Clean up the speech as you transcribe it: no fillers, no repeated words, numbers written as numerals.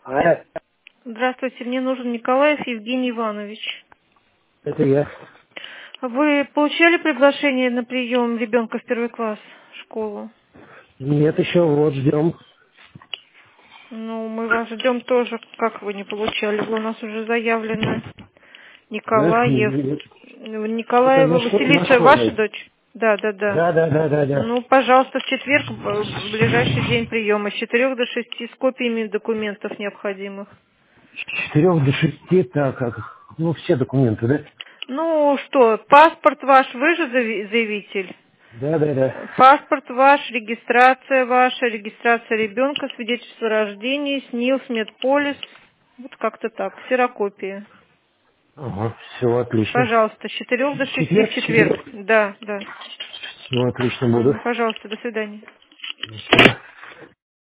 А, Здравствуйте, мне нужен Николаев Евгений Иванович. это я. Вы получали приглашение на прием ребенка в первый класс в школу? Нет, еще вот ждем. Ну, мы вас ждем тоже. Как вы не получали? Вы у нас уже заявлены. Да? Николаев. Это Николаева на Василиса, ваша школьной. дочь? Да, да, да. Да. Ну, пожалуйста, в четверг, в ближайший день приема, с 4 до 6 с копиями документов необходимых. С 4 до 6, так как. Ну, все документы, да? Ну что, паспорт ваш, вы же заявитель? Да. Паспорт ваш, регистрация ваша, регистрация ребенка, свидетельство о рождении, СНИЛС, Медполис. Вот как-то так, ксерокопии. Ага, все отлично. Пожалуйста, с 4 до В 6 четверг? в В четверг. четверг. Да, да. Все отлично буду. Пожалуйста, до свидания. Спасибо.